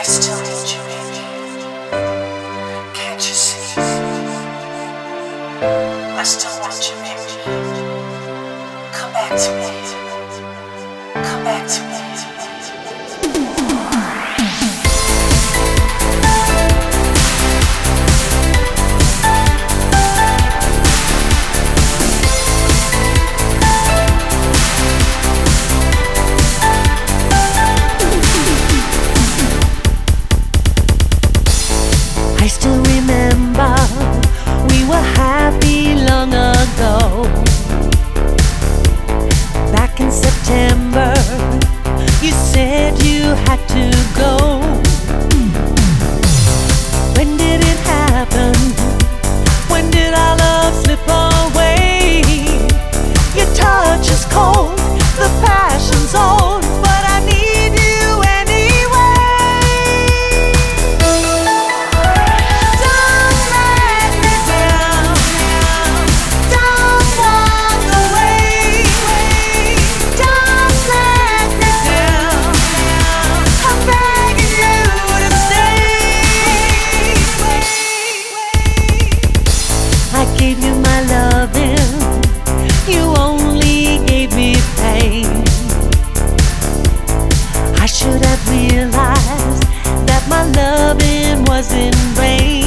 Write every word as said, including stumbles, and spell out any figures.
still need you, baby. Can't you see? I still want you, baby. Come back to me. Come back to me. I still remember we were happy long ago. Back in September, you said you had to go. When did it happen? When did our love slip away? Your touch is cold, the passion's old, but I need you anyway. Don't let me down, don't walk away. Don't let me down, I'm begging you to stay. I gave you my loving, you only gave me pain. I should have realized that my loving was in vain.